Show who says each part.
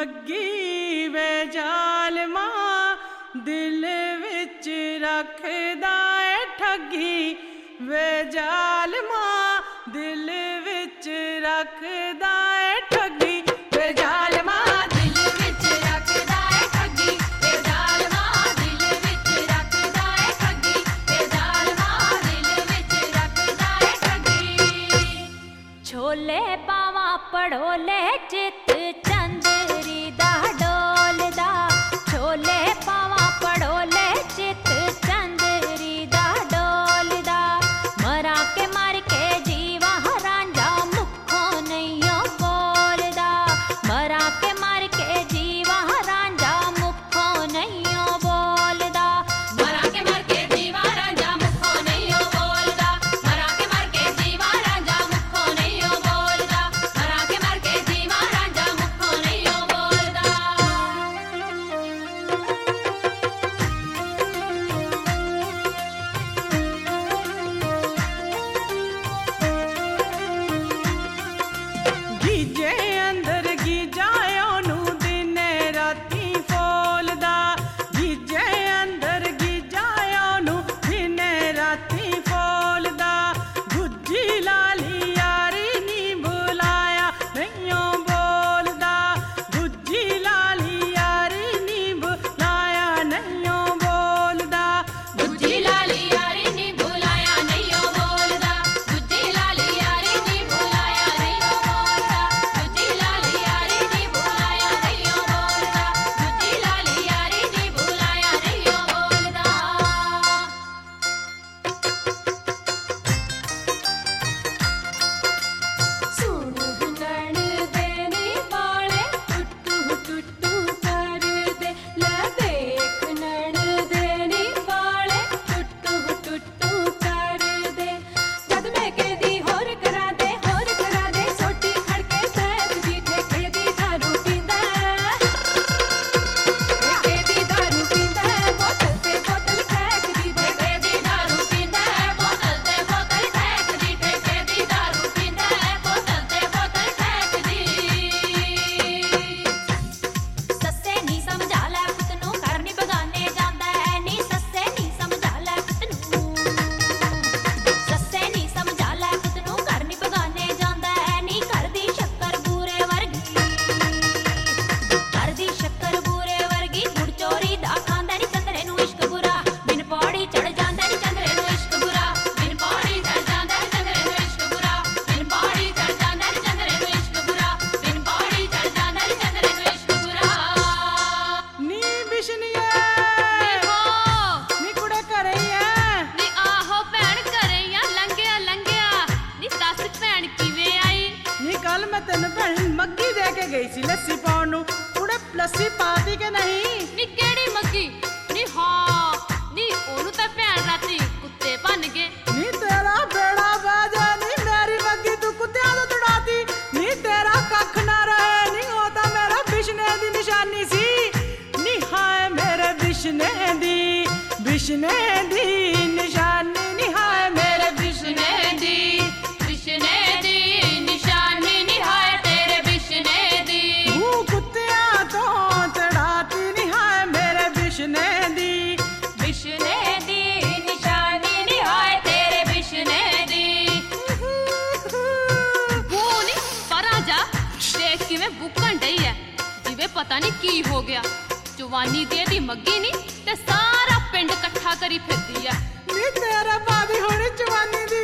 Speaker 1: Maggi वे जालमा दिल विच रखदा है ठगी वे जालमा दिल विच रखदा है ठगी वे जालमा दिल विच रखदा है ठगी वे जालमा दिल विच रखदा है ठगी वे जालमा दिल विच रखदा है ठगी
Speaker 2: छोले पावा पड़ोले चित चंदरी दा डोलदा छोले पावा पड़ोले चित चंदरी दा डोलदा मरा के मार के जीवा रांझा मुखों नहीं बोलदा मरा के मार के जीवा रांझा मुखों नहीं बोलदा
Speaker 1: मरा के मर के जीवा रांझा मुखों नहीं बोलदा मरा के मर के जीवा रांझा मुखों नहीं बोलदा मरा के मर के जीवा रांझा मुखों नहीं बोलदा गीजे अंदर गीजायो नू दिने राती फोलदा गीजे अंदर गीजायो नू दिने राती फोलदा गुज्जी लाली यारी नी बुलाया नहीं बोलदा गुज्जी लाली यारी नी बुलाया नहीं बोलदा गुज्जी लाली यारी नी बुलाया नहीं बोलदा गुज्जी लाली यारी नी बुलाया नहीं बोलदा गुज्जी लाली यारी नी बुलाया नहीं बोलदा गुज्जी लाली यारी नी बुलाया नहीं बोलदा
Speaker 3: सुन नण देनी वाले टुट्टू टुट्टू कर दे ले देख नण देनी वाले टुट्टू टुट्टू कर दे जद मैं कहदी होर करा दे सोटी खड़के सैत जी ठेके दी दारू पींदा ठेके दी दारू पींदा बोतल ते बोतल फेंक दी
Speaker 1: ठेके दी दारू पींदा है बोतल ते बोतल फेंक दी ठेके दी दारू पींदा है बोतल ते बोतल फेंक दी
Speaker 2: सस्से नी समझा ले पुत नू घर नी बगाने जांदा है नी सस्से नी समझा ले पुत नू सस्से नी समझा ले पुत नू घर नी बगाने जांदा है नी घर दी शक्कर बूरे वर्गी घर दी शक्कर बूरे वर्गी गुड़ चोरी दा खांदा नी चंदरे नू इश्क बुरा बिन पौड़ी चढ़ जांदा नी चंदरे नू इश्क बुरा
Speaker 1: बिन पौड़ी चढ़ जांदा नी चंदरे नू इश्क बुरा बिन पौड़ी चढ़ जांदा नी चंदरे नू इश्क बुरा बिन पौड़ी चढ़ जांदा नी चंदरे नू इश्क बुरा नी बिशनिए
Speaker 4: हो
Speaker 1: नी कुड़े करे
Speaker 4: ਨੀ ਆਹੋ ਭੈਣ ਘਰੇ ਆ ਲੰਘਿਆ ਨੀ ਦੱਸ ਭੈਣ ਕਿਵੇਂ ਆਈ
Speaker 1: नी कल मैं तेन भैन मग्गी दे के गई सी लस्सी पाउण नू कुड़े लस्सी पाती के नहीं
Speaker 4: ਨੀ ਕਿਹੜੀ ਮੱਗੀ ਨੀ ਹਾਂ ਨੀ ਉਹਨੂੰ ਤਾਂ ਭੈਣ ਰਾਤੀ ਕੁੱਤੇ ਭੰਨ ਗਏ
Speaker 1: नी तेरा बेड़ा बाजा नी मेरी मग्गी तू कुत्तियां तो तुड़ाती नी तेरा कख ना रहे नी होता मेरा बिशने दी निशानी सी नी हाय मेरे बिशने दी निशानी नी हाय मेरे बिशने दी
Speaker 4: ਨਿਸ਼ਾਨੀ ਨੀ ਹਾਏ ਤੇਰੇ ਬਿਸ਼ਨੇ ਦੀ
Speaker 1: तू कुत्तियां तो चढ़ाती नी हाय मेरे बिशने दी
Speaker 2: बिशने दी निशानी नी हाय तेरे बिशने दी
Speaker 4: ਉਹ ਨੀ ਪਰਾਂ ਜਾ ਦੇਖ ਕਿਵੇਂ ਬੁੱਕਣ ਡਈ ਐ ਜਿਵੇਂ ਪਤਾ ਨਹੀਂ ਕੀ ਹੋ ਗਿਆ ਜਵਾਨੀ ਦੇ ਦੀ ਮੱਗੀ ਨੀ ਤੇ ਸਾਰਾ ਪਿੰਡ ਇਕੱਠਾ ਕਰੀ ਫਿਰਦੀ ਐ
Speaker 1: ਨੀ तेरा भाभी होनी जवानी दी